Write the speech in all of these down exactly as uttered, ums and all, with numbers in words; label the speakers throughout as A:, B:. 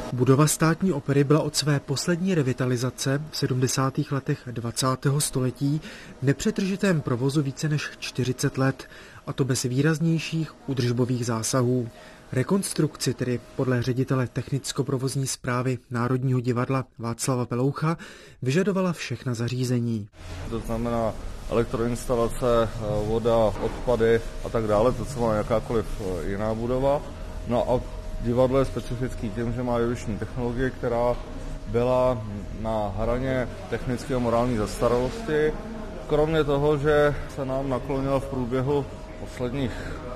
A: Budova Státní opery byla od své poslední revitalizace v sedmdesátých letech dvacátého století v nepřetržitém provozu více než čtyřicet let, a to bez výraznějších údržbových zásahů. Rekonstrukci tedy podle ředitele technicko-provozní správy Národního divadla Václava Peloucha vyžadovala všechna zařízení.
B: To znamená elektroinstalace, voda, odpady a tak dále, to co má jakákoliv jiná budova. No a divadlo je specifický tím, že má jevištní technologie, která byla na hraně technické a morální zastaralosti. Kromě toho, že se nám naklonila v průběhu posledních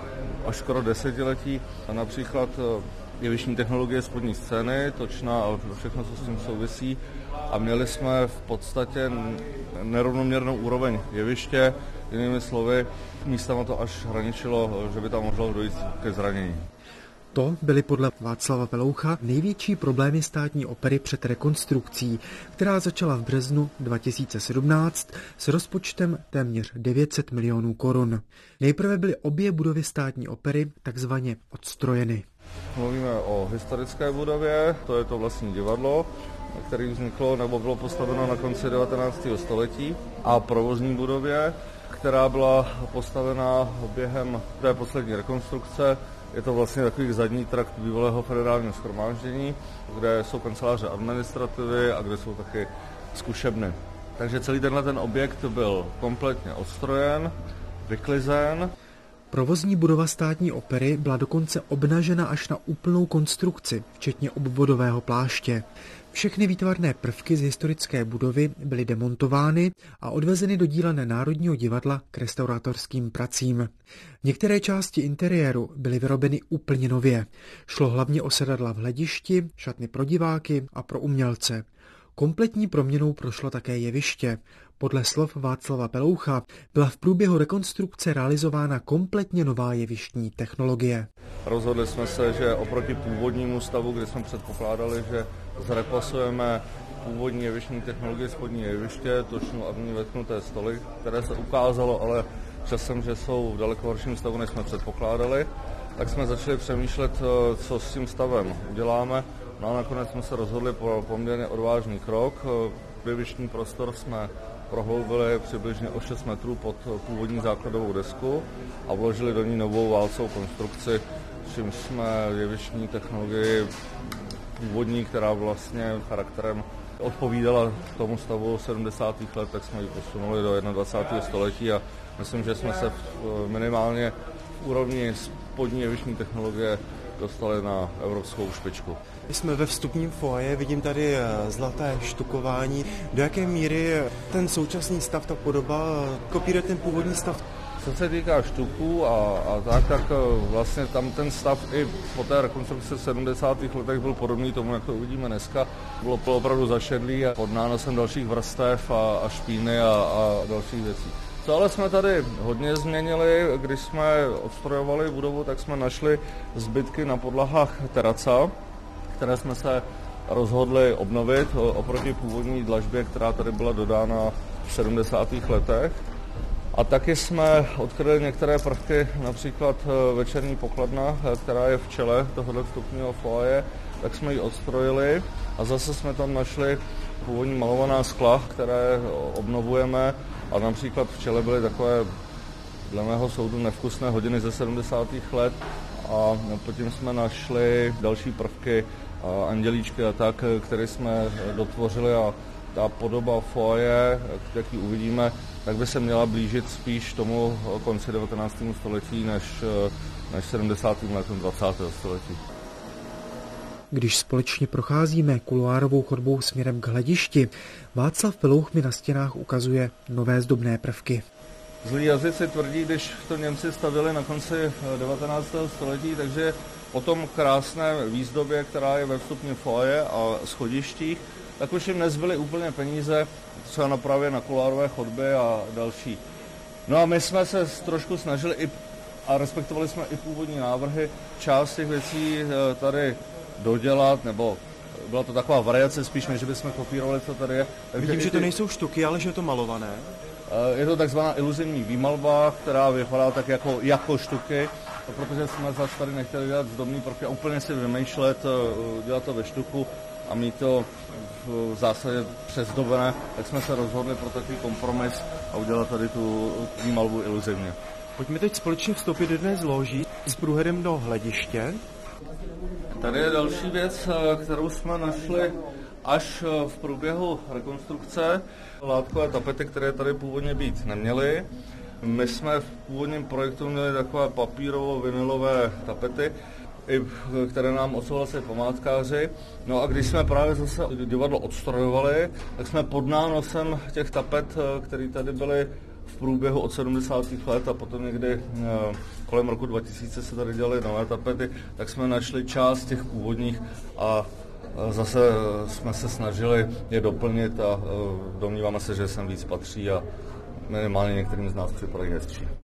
B: až skoro desetiletí například jevištní technologie spodní scény, točna a všechno, co s tím souvisí. A měli jsme v podstatě nerovnoměrnou úroveň jeviště, jinými slovy, místama to až hraničilo, že by tam mohlo dojít ke zranění.
A: To byly podle Václava Peloucha největší problémy Státní opery před rekonstrukcí, která začala v březnu dva tisíce sedmnáct s rozpočtem téměř devět set milionů korun. Nejprve byly obě budovy Státní opery takzvaně odstrojeny.
B: Mluvíme o historické budově, to je to vlastní divadlo, které vzniklo nebo bylo postaveno na konci devatenáctého století, a provozní budově, která byla postavena během té poslední rekonstrukce. Je to vlastně takový zadní trakt bývalého federálního shromáždění, kde jsou kanceláře administrativy a kde jsou taky zkušebny. Takže celý tenhle ten objekt byl kompletně odstrojen, vyklizen.
A: Provozní budova Státní opery byla dokonce obnažena až na úplnou konstrukci, včetně obvodového pláště. Všechny výtvarné prvky z historické budovy byly demontovány a odvezeny do dílen Národního divadla k restauratorským pracím. Některé části interiéru byly vyrobeny úplně nově. Šlo hlavně o sedadla v hledišti, šatny pro diváky a pro umělce. Kompletní proměnou prošlo také jeviště. Podle slov Václava Peloucha byla v průběhu rekonstrukce realizována kompletně nová jevištní technologie.
B: Rozhodli jsme se, že oproti původnímu stavu, kdy jsme předpokládali, že zrepasujeme původní jevištní technologie spodní jeviště, točnu a v ní vetknuté stoly, které se ukázalo ale časem, že jsou v daleko horším stavu, než jsme předpokládali, tak jsme začali přemýšlet, co s tím stavem uděláme. No a nakonec jsme se rozhodli pro poměrně odvážný krok. Jevištní prostor jsme prohloubili přibližně o šest metrů pod původní základovou desku a vložili do ní novou válcovou konstrukci, čímž jsme jevištní technologii původní, která vlastně charakterem odpovídala tomu stavu sedmdesátých let, tak jsme ji posunuli do dvacátého prvního století a myslím, že jsme se v, minimálně v úrovni spodní jevištní technologie dostali na evropskou špičku.
C: Jsme ve vstupním foaje, vidím tady zlaté štukování. Do jaké míry ten současný stav, ta podoba, kopíruje ten původní stav?
B: Co se týká štuků a, a tak, tak vlastně tam ten stav i po té rekonstrukci v sedmdesátých letech byl podobný tomu, jak to uvidíme dneska. Bylo opravdu zašedlý a pod nánosem dalších vrstev a, a špíny a, a dalších věcí. Co ale jsme tady hodně změnili, když jsme odstrojovali budovu, tak jsme našli zbytky na podlahách teraca, které jsme se rozhodli obnovit oproti původní dlažbě, která tady byla dodána v sedmdesátých letech. A taky jsme odkryli některé prvky, například večerní pokladna, která je v čele tohoto vstupního foaje, tak jsme ji odstrojili a zase jsme tam našli původní malovaná skla, které obnovujeme, a například v čele byly takové, dle mého soudu, nevkusné hodiny ze sedmdesátých let a potom jsme našli další prvky, andělíčky a tak, které jsme dotvořili, a ta podoba foaje, jak ji uvidíme, tak by se měla blížit spíš tomu konci devatenáctého století než, než sedmdesátým letům dvacátého století.
A: Když společně procházíme kuloárovou chodbou směrem k hledišti, Václav Pelouch mi na stěnách ukazuje nové zdobné prvky.
B: Zlí jazyci tvrdí, když to Němci stavili na konci devatenáctého století, takže po tom krásné výzdobě, která je ve vstupním foaje a schodištích, tak už jim nezbyly úplně peníze třeba na právě na kuloárové chodby a další. No a my jsme se trošku snažili i, a respektovali jsme i původní návrhy, část těch věcí tady dodělat, nebo byla to taková variace spíš, než bychom kopírovali, co tady je.
C: Takže vidím, že to nejsou štuky, ale že je to malované.
B: Je to takzvaná iluzivní výmalba, která vypadá tak jako, jako štuky, protože jsme zase tady nechtěli dělat zdobný prvky a úplně si vymýšlet, dělat to ve štuku a mít to v zásadě přezdobené, tak jsme se rozhodli pro takový kompromis a udělat tady tu, tu malbu iluzivně.
C: Pojďme teď společně vstoupit do jedné z lóží s průhledem do hlediště.
B: Tady je další věc, kterou jsme našli až v průběhu rekonstrukce. Látkové tapety, které tady původně být neměly. My jsme v původním projektu měli takové papírovo-vinylové tapety, které nám odsouhlasili památkáři. No a když jsme právě zase divadlo odstrojovali, tak jsme pod nánosem těch tapet, které tady byly v průběhu od sedmdesátých let a potom někdy kolem roku dva tisíce se tady dělaly nové tapety, tak jsme našli část těch původních a zase jsme se snažili je doplnit a domníváme se, že sem víc patří a minimálně některým z nás připadají hezčí.